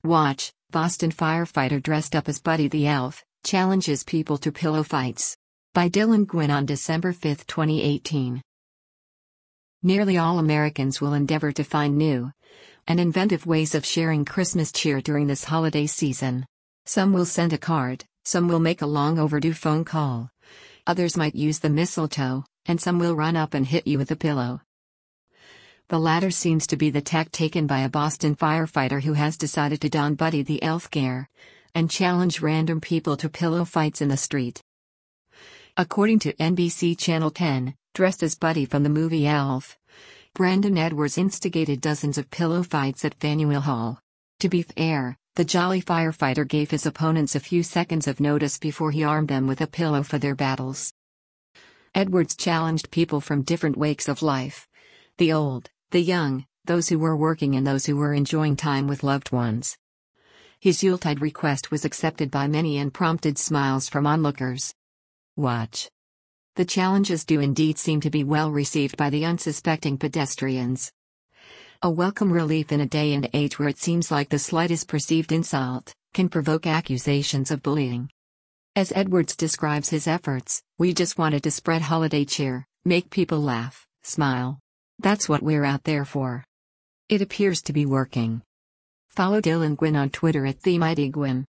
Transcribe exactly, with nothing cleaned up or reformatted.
Watch, Boston firefighter dressed up as Buddy the Elf, challenges people to pillow fights. By Dylan Gwynn on December fifth, twenty eighteen. Nearly all Americans will endeavor to find new and inventive ways of sharing Christmas cheer during this holiday season. Some will send a card, some will make a long overdue phone call. Others might use the mistletoe, and some will run up and hit you with a pillow. The latter seems to be the tack taken by a Boston firefighter who has decided to don Buddy the Elf gear and challenge random people to pillow fights in the street. According to N B C Channel ten, dressed as Buddy from the movie Elf, Brandon Edwards instigated dozens of pillow fights at Faneuil Hall. To be fair, the jolly firefighter gave his opponents a few seconds of notice before he armed them with a pillow for their battles. Edwards challenged people from different walks of life: the old, the young, those who were working and those who were enjoying time with loved ones. His Yuletide request was accepted by many and prompted smiles from onlookers. Watch. The challenges do indeed seem to be well received by the unsuspecting pedestrians. A welcome relief in a day and age where it seems like the slightest perceived insult can provoke accusations of bullying. As Edwards describes his efforts, "We just wanted to spread holiday cheer, make people laugh, smile. That's what we're out there for." It appears to be working. Follow Dylan Gwynn on Twitter at TheMightyGwynn.